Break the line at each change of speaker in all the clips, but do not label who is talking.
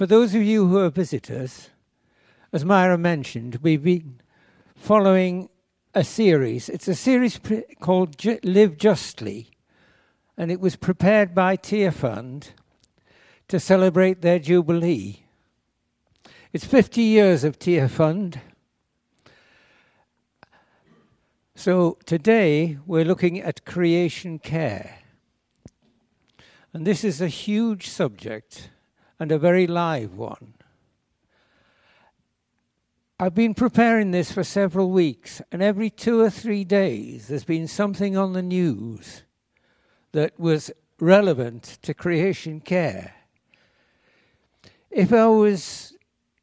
For those of you who are visitors, as Myra mentioned, we've been following a series. It's a series called Live Justly, and it was prepared by Tearfund to celebrate their Jubilee. It's 50 years of Tearfund. So today we're looking at creation care. And this is a huge subject and a very live one. I've been preparing this for several weeks, and every 2 or 3 days there's been something on the news that was relevant to creation care. If I was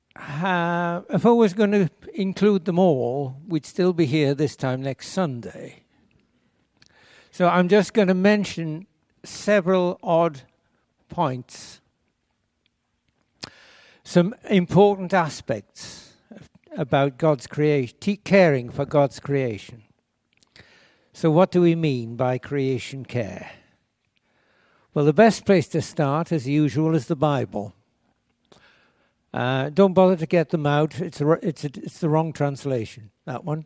going to include them all, we'd still be here this time next Sunday. So I'm just going to mention several odd points, some important aspects about God's creation, caring for God's creation. So what do we mean by creation care? Well, the best place to start, as usual, is the Bible. Don't bother to get them out. It's the wrong translation, that one.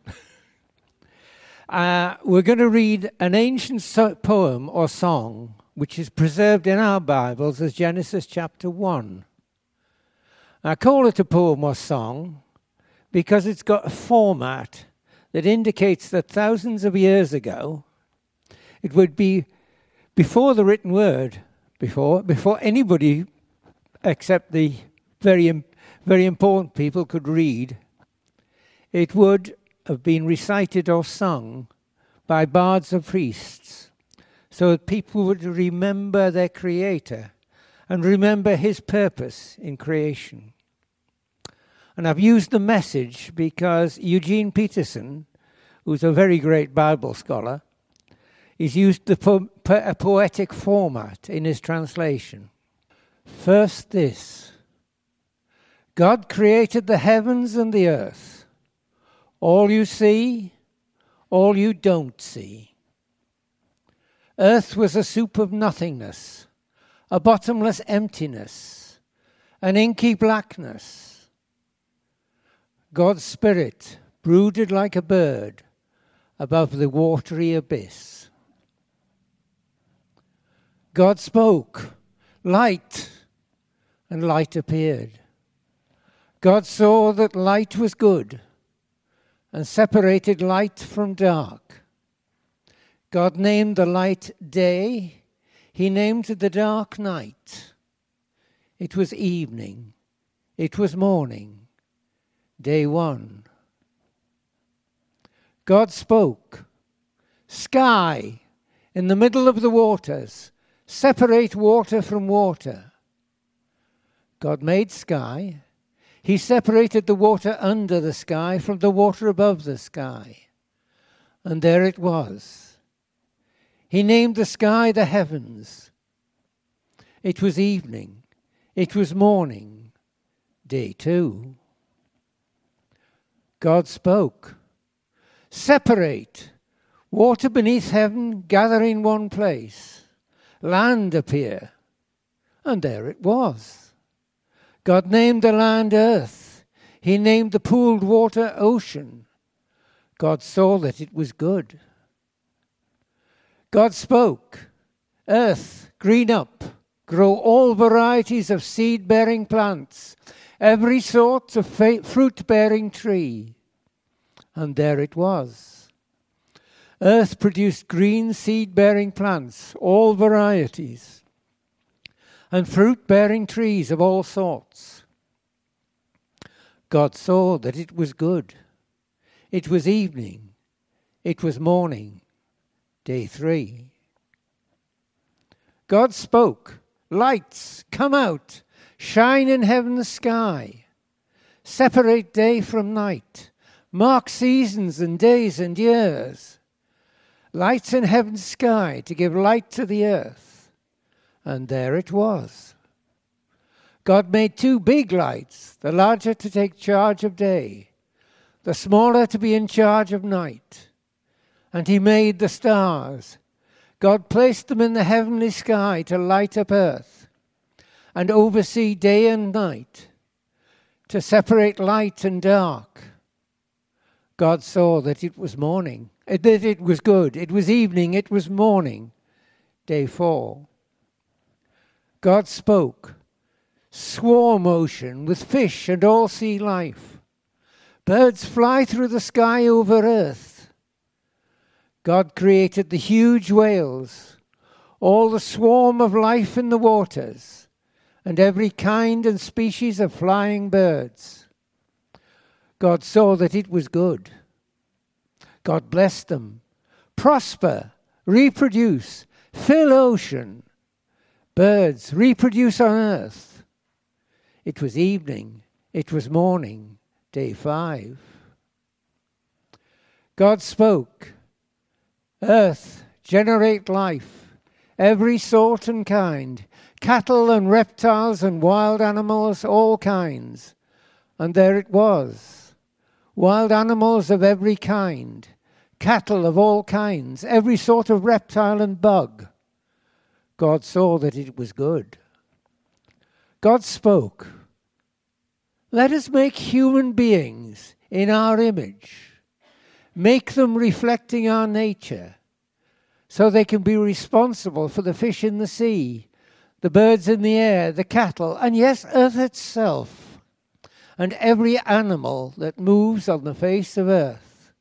We're going to read an ancient poem or song which is preserved in our Bibles as Genesis chapter 1. I call it a poem or song because it's got a format that indicates that thousands of years ago, it would be before the written word, before anybody except the very, very important people could read, it would have been recited or sung by bards or priests, so that people would remember their Creator and remember His purpose in creation. And I've used the message because Eugene Peterson, who's a very great Bible scholar, he's used a poetic format in his translation. First this: God created the heavens and the earth, all you see, all you don't see. Earth was a soup of nothingness, a bottomless emptiness, an inky blackness. God's Spirit brooded like a bird above the watery abyss. God spoke, light, and light appeared. God saw that light was good and separated light from dark. God named the light day. He named the dark night. It was evening. It was morning. Day 1. God spoke. Sky in the middle of the waters. Separate water from water. God made sky. He separated the water under the sky from the water above the sky. And there it was. He named the sky the heavens. It was evening. It was morning. Day 2. God spoke. Separate. Water beneath heaven gather in one place. Land appear. And there it was. God named the land earth. He named the pooled water ocean. God saw that it was good. God spoke. Earth, green up. Grow all varieties of seed-bearing plants. Every sort of fruit-bearing tree. And there it was. Earth produced green seed-bearing plants, all varieties, and fruit-bearing trees of all sorts. God saw that it was good. It was evening. It was morning. Day 3. God spoke. Lights, come out. Shine in heaven's sky. Separate day from night. Mark seasons and days and years. Lights in heaven's sky to give light to the earth. And there it was. God made 2 big lights, the larger to take charge of day, the smaller to be in charge of night. And He made the stars. God placed them in the heavenly sky to light up earth. and oversee day and night, to separate light and dark. God saw that it was morning, that it was good. It was evening, it was morning. Day 4. God spoke. Swarm ocean with fish and all sea life. Birds fly through the sky over earth. God created the huge whales, all the swarm of life in the waters, and every kind and species of flying birds. God saw that it was good. God blessed them. Prosper, reproduce, fill ocean. Birds, reproduce on earth. It was evening. It was morning. Day 5. God spoke. Earth, generate life, every sort and kind, cattle and reptiles and wild animals, all kinds. And there it was. Wild animals of every kind, cattle of all kinds, every sort of reptile and bug. God saw that it was good. God spoke. Let us make human beings in our image. Make them reflecting our nature, so they can be responsible for the fish in the sea, the birds in the air, the cattle, and yes, earth itself, and every animal that moves on the face of earth.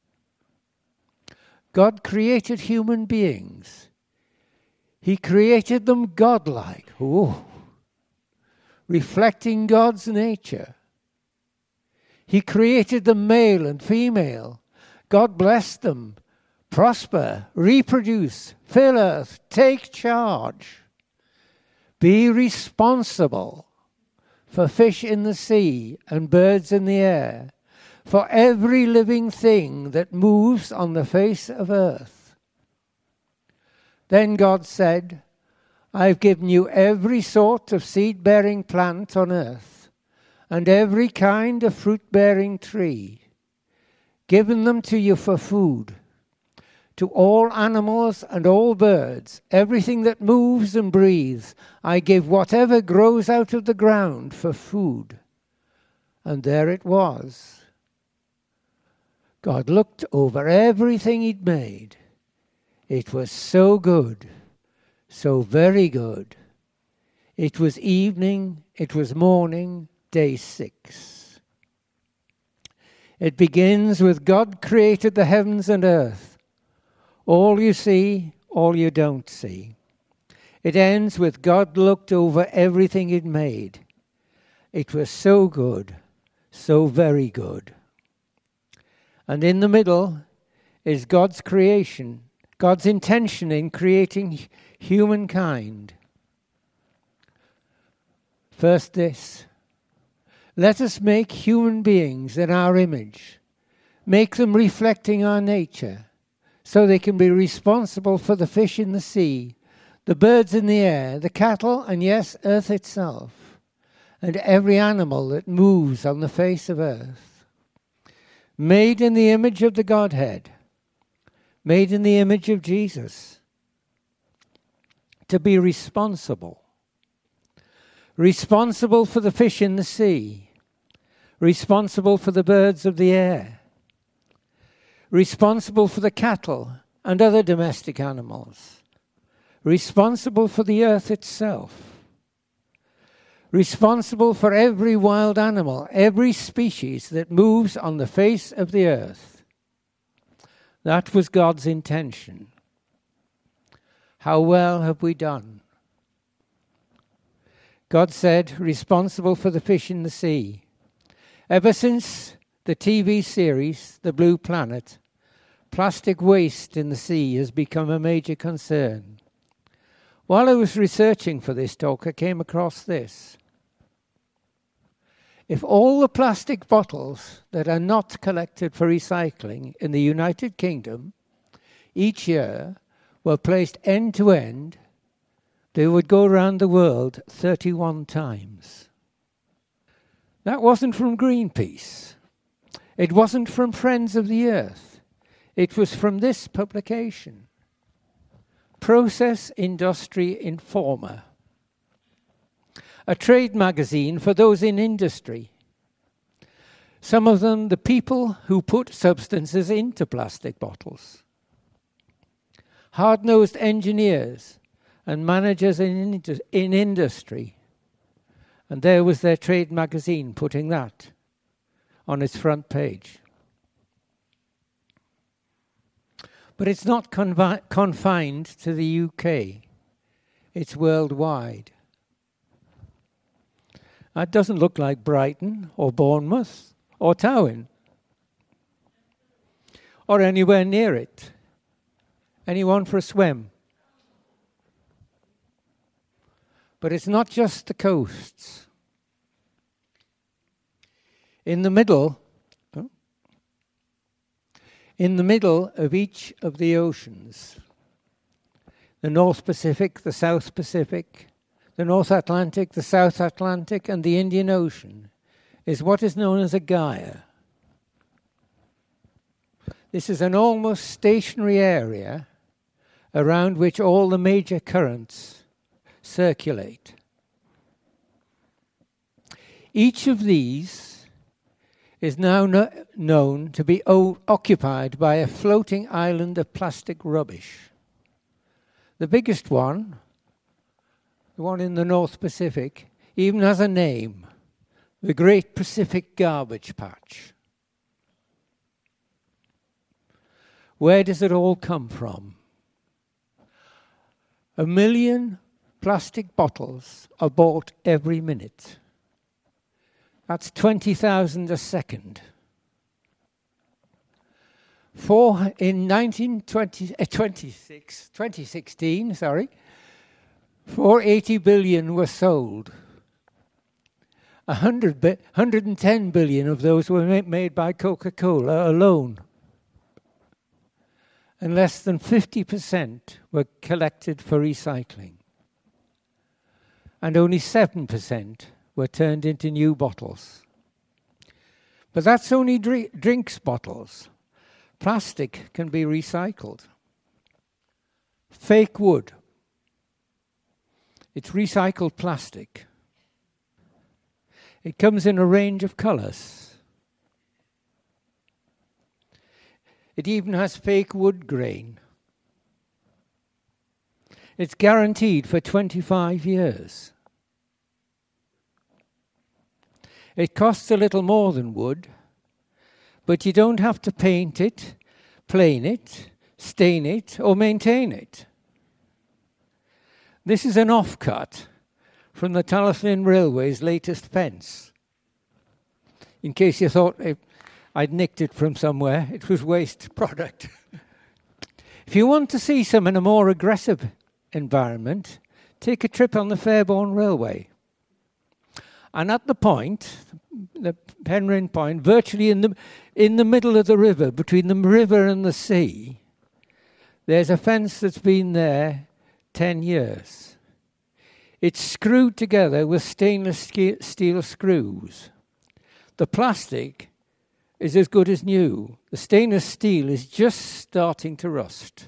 God created human beings. He created them godlike, reflecting God's nature. He created them male and female. God blessed them. Prosper, reproduce, fill earth, take charge. Be responsible for fish in the sea and birds in the air, for every living thing that moves on the face of earth. Then God said, I've given you every sort of seed-bearing plant on earth, and every kind of fruit-bearing tree, given them to you for food. To all animals and all birds, everything that moves and breathes, I give whatever grows out of the ground for food. And there it was. God looked over everything he'd made. It was so good, so very good. It was evening, it was morning, day 6. It begins with God created the heavens and earth. All you see, all you don't see. It ends with God looked over everything he'd made. It was so good, so very good. And in the middle is God's creation, God's intention in creating humankind. First this, let us make human beings in our image, make them reflecting our nature, so they can be responsible for the fish in the sea, the birds in the air, the cattle, and yes, earth itself, and every animal that moves on the face of earth. Made in the image of the Godhead, made in the image of Jesus, to be responsible. Responsible for the fish in the sea, responsible for the birds of the air, responsible for the cattle and other domestic animals, responsible for the earth itself, responsible for every wild animal, every species that moves on the face of the earth. That was God's intention. How well have we done? God said, responsible for the fish in the sea. Ever since the TV series, The Blue Planet, plastic waste in the sea has become a major concern. While I was researching for this talk, I came across this. If all the plastic bottles that are not collected for recycling in the United Kingdom each year were placed end to end, they would go around the world 31 times. That wasn't from Greenpeace. It wasn't from Friends of the Earth. It was from this publication, Process Industry Informer. a trade magazine for those in industry. Some of them, the people who put substances into plastic bottles. Hard-nosed engineers and managers in industry. And there was their trade magazine putting that on its front page. But it's not confined to the UK. It's worldwide. That doesn't look like Brighton or Bournemouth or Towyn or anywhere near it. Anyone for a swim? But it's not just the coasts. In the middle of each of the oceans, the North Pacific, the South Pacific, the North Atlantic, the South Atlantic, and the Indian Ocean, is what is known as a gyre. This is an almost stationary area around which all the major currents circulate. Each of these is now known to be occupied by a floating island of plastic rubbish. The biggest one, the one in the North Pacific, even has a name, the Great Pacific Garbage Patch. Where does it all come from? 1 million plastic bottles are bought every minute. That's 20,000 a second. In 2016, 480 billion were sold. 110 billion of those were made by Coca-Cola alone. And less than 50% were collected for recycling. And only 7% were turned into new bottles. But that's only drinks bottles. Plastic can be recycled. Fake wood. It's recycled plastic. It comes in a range of colours. It even has fake wood grain. It's guaranteed for 25 years. It costs a little more than wood, but you don't have to paint it, plane it, stain it, or maintain it. This is an offcut from the Talyllyn Railway's latest fence. In case you thought I'd nicked it from somewhere, it was waste product. If you want to see some in a more aggressive environment, take a trip on the Fairborn Railway. And at the point, the Penryn Point, virtually in the middle of the river, between the river and the sea, there's a fence that's been there 10 years. It's screwed together with stainless steel screws. The plastic is as good as new. The stainless steel is just starting to rust.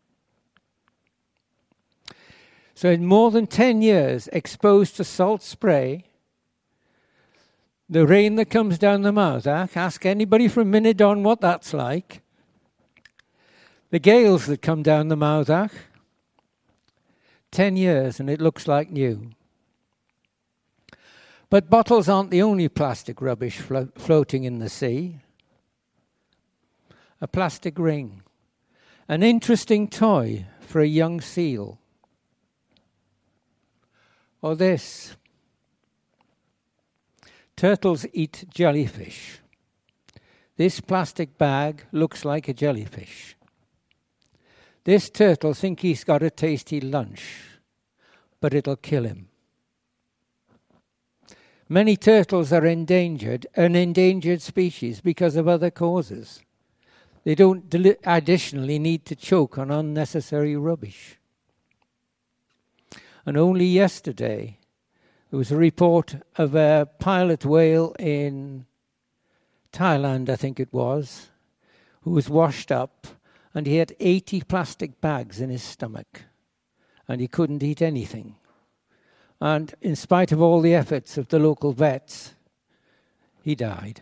So in more than 10 years, exposed to salt spray, the rain that comes down the Moudach, ask anybody from Minidon what that's like. The gales that come down the Moudach, 10 years and it looks like new. But bottles aren't the only plastic rubbish floating in the sea. A plastic ring, an interesting toy for a young seal. Or this. Turtles eat jellyfish. This plastic bag looks like a jellyfish. This turtle thinks he's got a tasty lunch, but it'll kill him. Many turtles are an endangered species because of other causes. They don't additionally need to choke on unnecessary rubbish. And only yesterday, there was a report of a pilot whale in Thailand, I think it was, who was washed up, and he had 80 plastic bags in his stomach, and he couldn't eat anything. And in spite of all the efforts of the local vets, he died.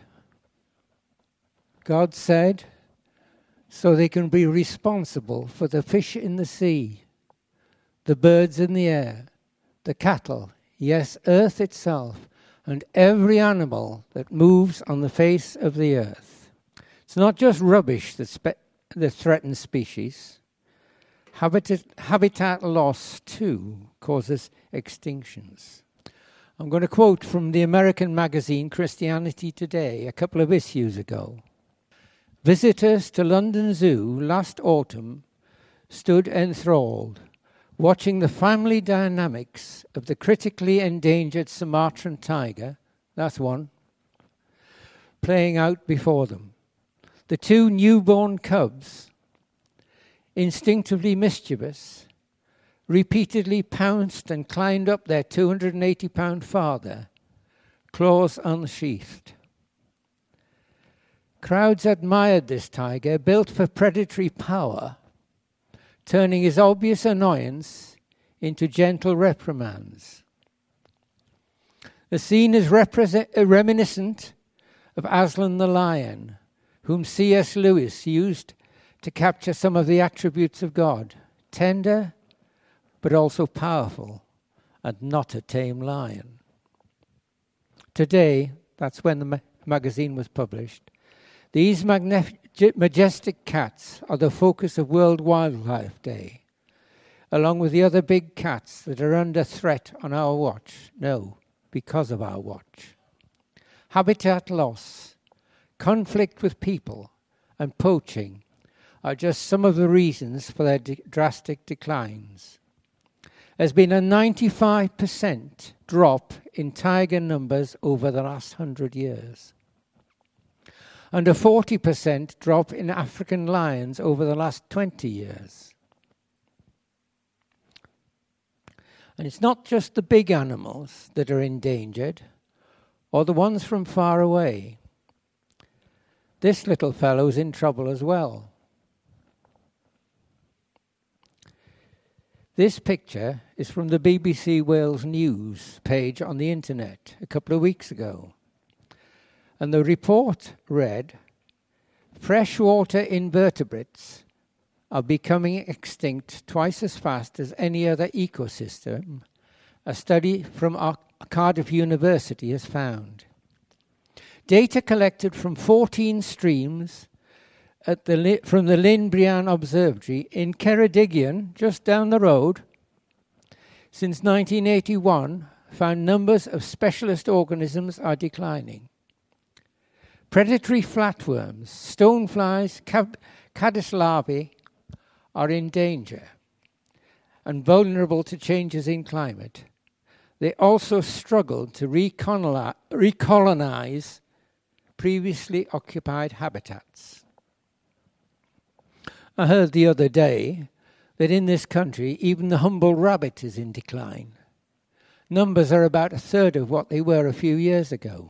God said, so they can be responsible for the fish in the sea, the birds in the air, the cattle, yes, earth itself, and every animal that moves on the face of the earth. It's not just rubbish that threatens species. Habitat loss, too, causes extinctions. I'm going to quote from the American magazine Christianity Today a couple of issues ago. Visitors to London Zoo last autumn stood enthralled, watching the family dynamics of the critically endangered Sumatran tiger, that's one, playing out before them. The two newborn cubs, instinctively mischievous, repeatedly pounced and climbed up their 280-pound father, claws unsheathed. Crowds admired this tiger, built for predatory power, turning his obvious annoyance into gentle reprimands. The scene is reminiscent of Aslan the lion, whom C.S. Lewis used to capture some of the attributes of God, tender but also powerful, and not a tame lion. Today, that's when the magazine was published, these majestic cats are the focus of World Wildlife Day, along with the other big cats that are under threat on our watch. No, because of our watch. Habitat loss, conflict with people, and poaching are just some of the reasons for their drastic declines. There's been a 95% drop in tiger numbers over the last 100 years. And a 40% drop in African lions over the last 20 years. And it's not just the big animals that are endangered, or the ones from far away. This little fellow's in trouble as well. This picture is from the BBC Wales News page on the internet a couple of weeks ago. And the report read, freshwater invertebrates are becoming extinct twice as fast as any other ecosystem, a study from Cardiff University has found. Data collected from 14 streams from the Llyn Brian Observatory in Ceredigion, just down the road, since 1981, found numbers of specialist organisms are declining. Predatory flatworms, stoneflies, caddis larvae are in danger and vulnerable to changes in climate. They also struggle to recolonize previously occupied habitats. I heard the other day that in this country, even the humble rabbit is in decline. Numbers are about a third of what they were a few years ago.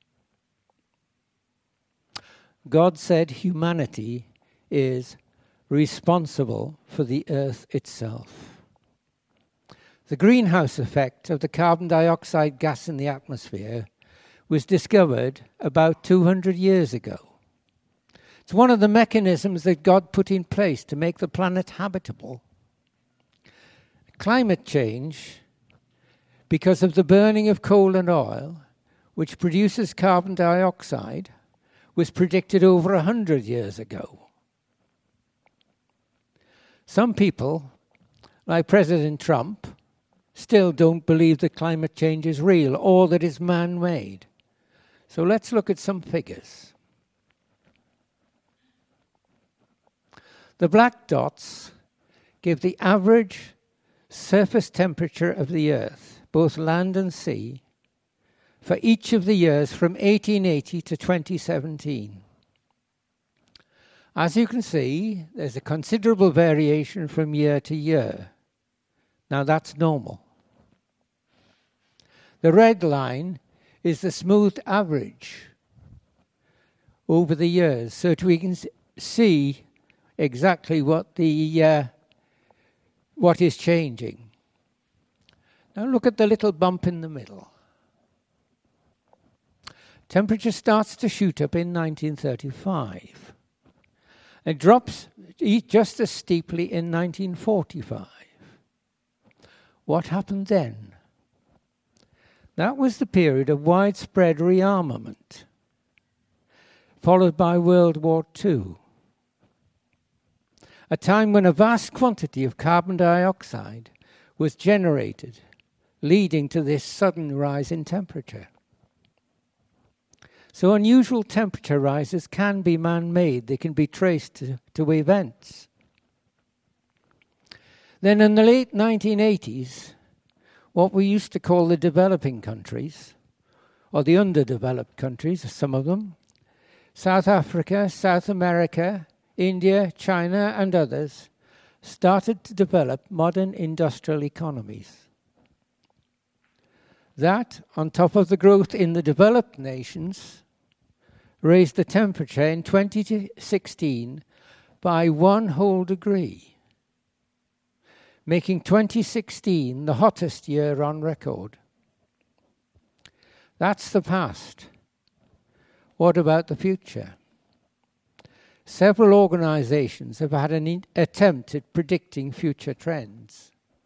God said humanity is responsible for the earth itself. The greenhouse effect of the carbon dioxide gas in the atmosphere was discovered about 200 years ago. It's one of the mechanisms that God put in place to make the planet habitable. Climate change, because of the burning of coal and oil, which produces carbon dioxide, was predicted over 100 years ago. Some people, like President Trump, still don't believe that climate change is real or that it's man-made. So let's look at some figures. The black dots give the average surface temperature of the Earth, both land and sea, for each of the years from 1880 to 2017. As you can see, there's a considerable variation from year to year. Now that's normal. The red line is the smooth average over the years, so that we can see exactly what is changing. Now look at the little bump in the middle. Temperature starts to shoot up in 1935. It drops just as steeply in 1945. What happened then? That was the period of widespread rearmament, followed by World War II, a time when a vast quantity of carbon dioxide was generated, leading to this sudden rise in temperature. So unusual temperature rises can be man-made. They can be traced to events. Then in the late 1980s, what we used to call the developing countries, or the underdeveloped countries, some of them, South Africa, South America, India, China, and others, started to develop modern industrial economies. That, on top of the growth in the developed nations, raised the temperature in 2016 by 1 whole degree, making 2016 the hottest year on record. That's the past. What about the future? Several organizations have had an attempt at predicting future trends.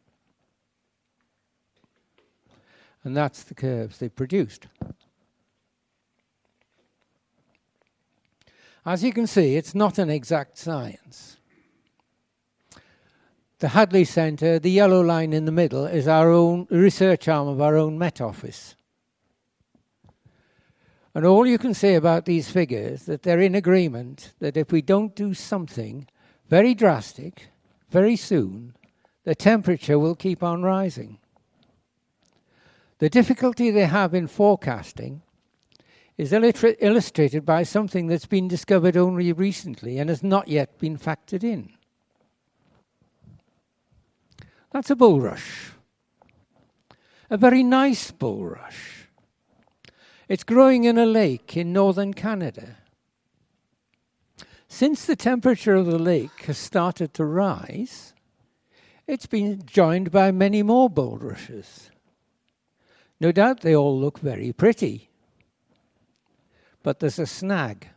And that's the curves they produced. As you can see, it's not an exact science. The Hadley Centre, the yellow line in the middle, is our own research arm of our own Met Office. And all you can say about these figures, that they're in agreement that if we don't do something very drastic, very soon, the temperature will keep on rising. The difficulty they have in forecasting is illustrated by something that's been discovered only recently and has not yet been factored in. That's a bulrush. A very nice bulrush. It's growing in a lake in northern Canada. Since the temperature of the lake has started to rise, it's been joined by many more bulrushes. No doubt they all look very pretty. But there's a snag.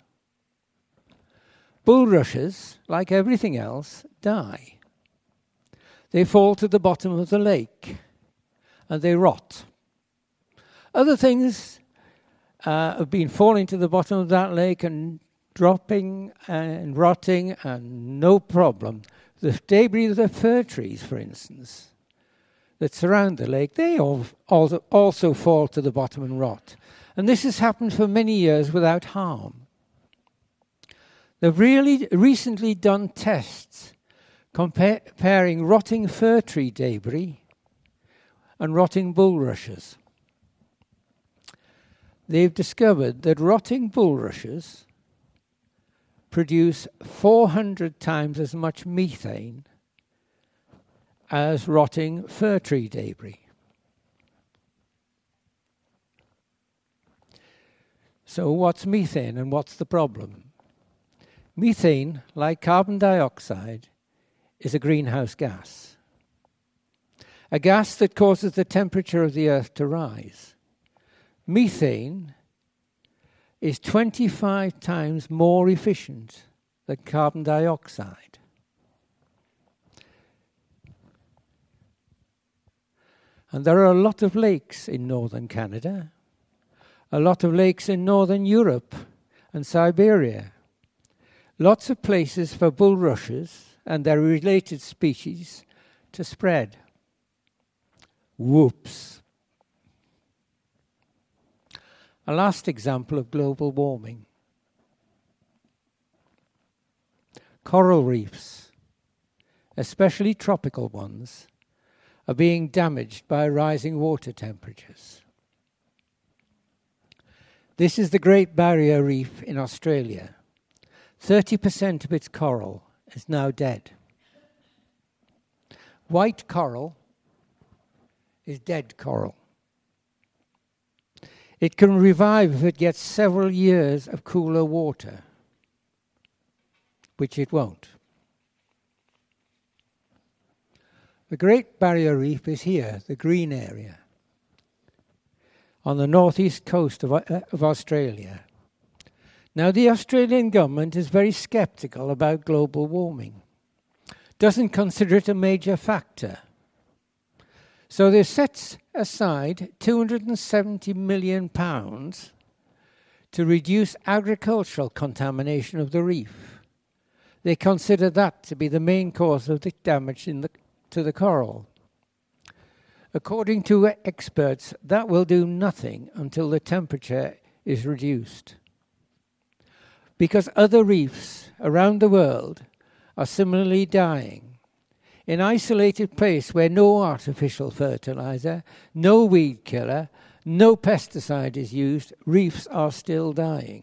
Bulrushes, like everything else, die. They fall to the bottom of the lake and they rot. Other things have been falling to the bottom of that lake and dropping and rotting and no problem. The debris of the fir trees, for instance, that surround the lake, they also fall to the bottom and rot. And this has happened for many years without harm. They've really recently done tests comparing rotting fir tree debris and rotting bulrushes. They've discovered that rotting bulrushes produce 400 times as much methane as rotting fir tree debris. So what's methane and what's the problem? Methane, like carbon dioxide, is a greenhouse gas. A gas that causes the temperature of the earth to rise. Methane is 25 times more efficient than carbon dioxide. And there are a lot of lakes in northern Canada, a lot of lakes in northern Europe and Siberia. Lots of places for bulrushes and their related species to spread. Whoops. A last example of global warming. Coral reefs, especially tropical ones, are being damaged by rising water temperatures. This is the Great Barrier Reef in Australia. 30% of its coral is now dead. White coral is dead coral. It can revive if it gets several years of cooler water, which it won't. The Great Barrier Reef is here, the green area, on the northeast coast of Australia. Now, the Australian government is very sceptical about global warming, doesn't consider it a major factor. So they set aside £270 million to reduce agricultural contamination of the reef. They consider that to be the main cause of the damage to the coral. According to experts, that will do nothing until the temperature is reduced. Because other reefs around the world are similarly dying. In isolated place where no artificial fertilizer, no weed killer, no pesticide is used, reefs are still dying.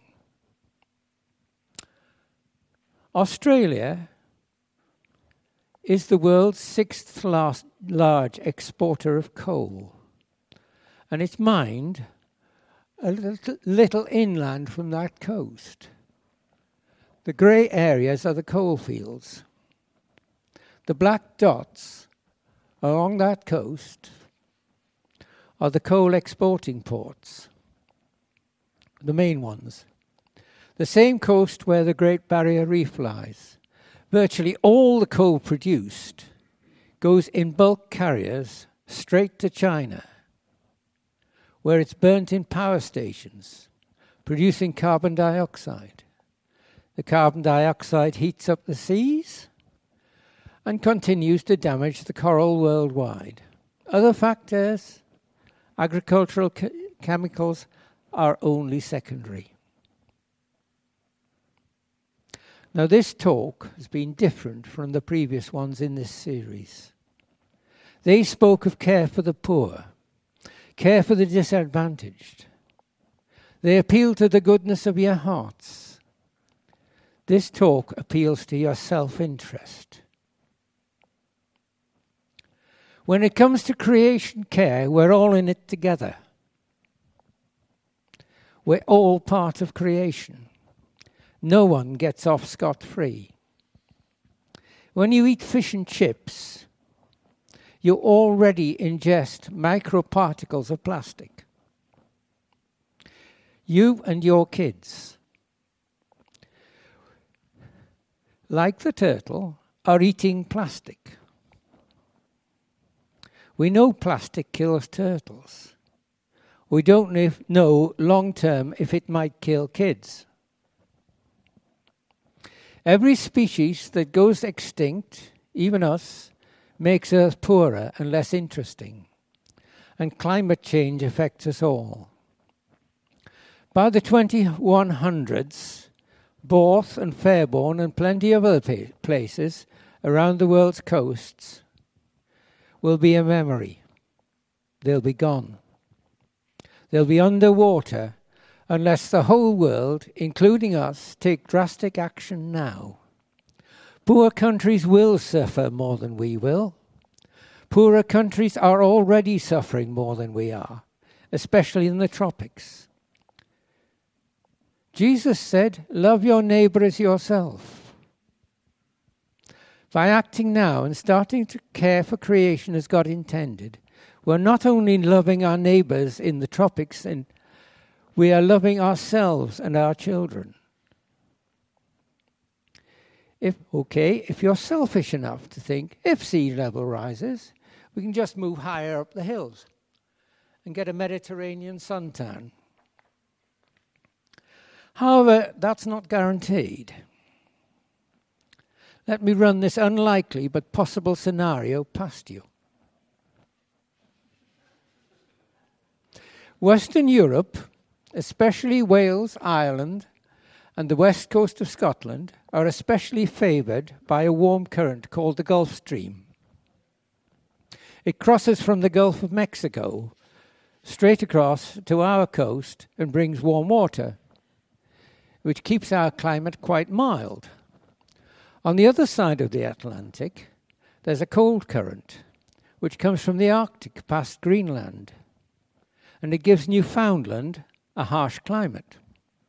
Australia is the world's sixth large exporter of coal, and it's mined a little inland from that coast. The grey areas are the coal fields. The black dots along that coast are the coal exporting ports, the main ones. The same coast where the Great Barrier Reef lies. Virtually all the coal produced goes in bulk carriers straight to China, where it's burnt in power stations, producing carbon dioxide. The carbon dioxide heats up the seas and continues to damage the coral worldwide. Other factors, agricultural chemicals, are only secondary. Now, this talk has been different from the previous ones in this series. They spoke of care for the poor, care for the disadvantaged. They appeal to the goodness of your hearts. This talk appeals to your self-interest. When it comes to creation care, we're all in it together. We're all part of creation. No one gets off scot-free. When you eat fish and chips, you already ingest microparticles of plastic. You and your kids, like the turtle, are eating plastic. We know plastic kills turtles. We don't know long-term if it might kill kids. Every species that goes extinct, even us, makes Earth poorer and less interesting. And climate change affects us all. By the 2100s, Borth and Fairborn and plenty of other places around the world's coasts will be a memory. They'll be gone. They'll be underwater unless the whole world, including us, take drastic action now. Poor countries will suffer more than we will. Poorer countries are already suffering more than we are, especially in the tropics. Jesus said, love your neighbor as yourself. By acting now and starting to care for creation as God intended, we're not only loving our neighbors in the tropics, and we are loving ourselves and our children. If you're selfish enough to think, if sea level rises, we can just move higher up the hills and get a Mediterranean suntan. However, that's not guaranteed. Let me run this unlikely but possible scenario past you. Western Europe, especially Wales, Ireland, and the west coast of Scotland, are especially favoured by a warm current called the Gulf Stream. It crosses from the Gulf of Mexico straight across to our coast and brings warm water, which keeps our climate quite mild. On the other side of the Atlantic, there's a cold current, which comes from the Arctic past Greenland, and it gives Newfoundland a harsh climate.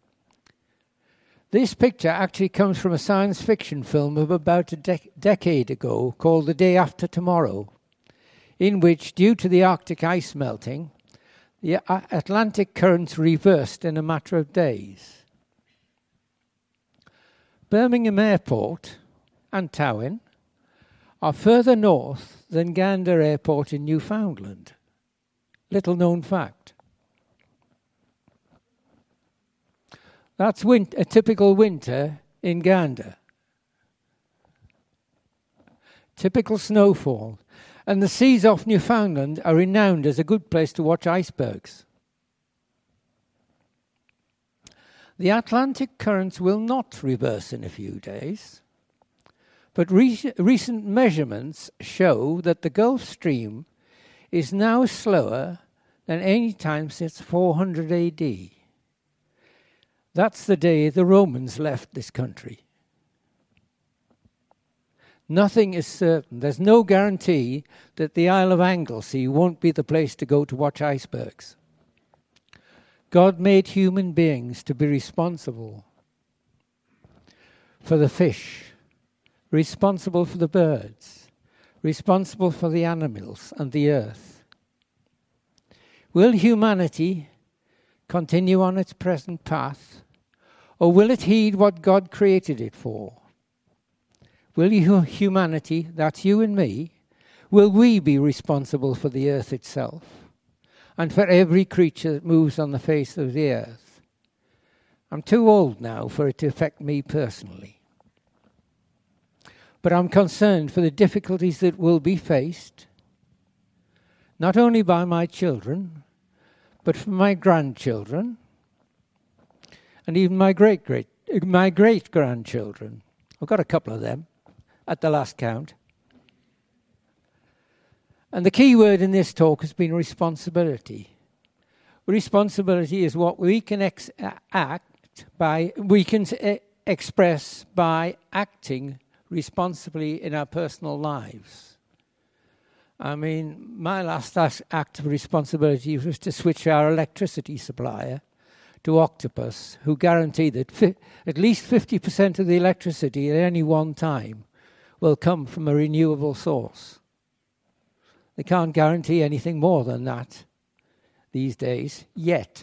This picture actually comes from a science fiction film of about a decade ago called The Day After Tomorrow. in which, due to the Arctic ice melting, the Atlantic currents reversed in a matter of days. Birmingham Airport and Towyn are further north than Gander Airport in Newfoundland. Little known fact. That's a typical winter in Gander. Typical snowfall. And the seas off Newfoundland are renowned as a good place to watch icebergs. The Atlantic currents will not reverse in a few days, but recent measurements show that the Gulf Stream is now slower than any time since 400 AD. That's the day the Romans left this country. Nothing is certain. There's no guarantee that the Isle of Anglesey won't be the place to go to watch icebergs. God made human beings to be responsible for the fish, responsible for the birds, responsible for the animals and the earth. Will humanity continue on its present path, or will it heed what God created it for? Will humanity, that's you and me, will we be responsible for the earth itself and for every creature that moves on the face of the earth? I'm too old now for it to affect me personally. But I'm concerned for the difficulties that will be faced, not only by my children, but for my grandchildren, and even my great-grandchildren. I've got a couple of them at the last count. And the key word in this talk has been responsibility. Responsibility is what we can express by acting responsibly in our personal lives. I mean, my last act of responsibility was to switch our electricity supplier to Octopus, who guarantee that at least 50% of the electricity at any one time will come from a renewable source. They can't guarantee anything more than that these days, yet.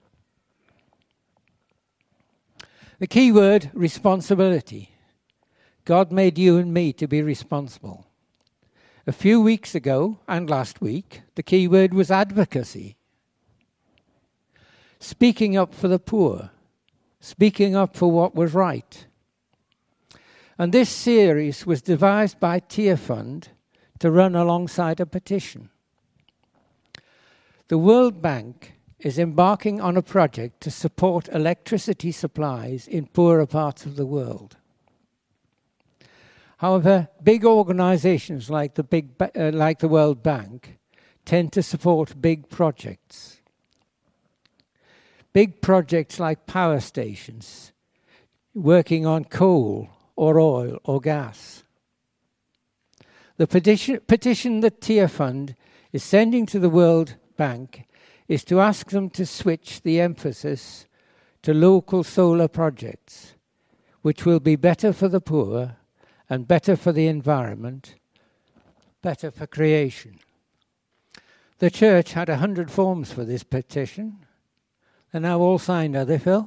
The key word, responsibility. God made you and me to be responsible. A few weeks ago, and last week, the key word was advocacy. Speaking up for the poor. Speaking up for what was right. And this series was devised by Tearfund to run alongside a petition. The World Bank is embarking on a project to support electricity supplies in poorer parts of the world. However, big organizations like the World Bank tend to support big projects. Big projects like power stations, working on coal or oil or gas. The petition that Tearfund is sending to the World Bank is to ask them to switch the emphasis to local solar projects, which will be better for the poor and better for the environment, better for creation. The church had 100 forms for this petition. They're now all signed, are they, Phil?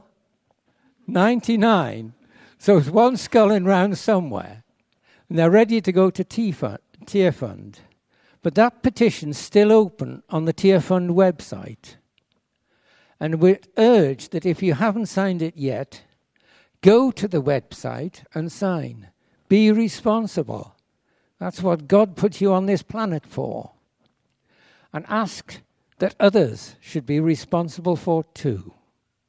99. So it's one sculling round somewhere. And they're ready to go to Tearfund. But that petition's still open on the Tearfund website. And we urge that if you haven't signed it yet, go to the website and sign. Be responsible. That's what God put you on this planet for. And ask that others should be responsible for too.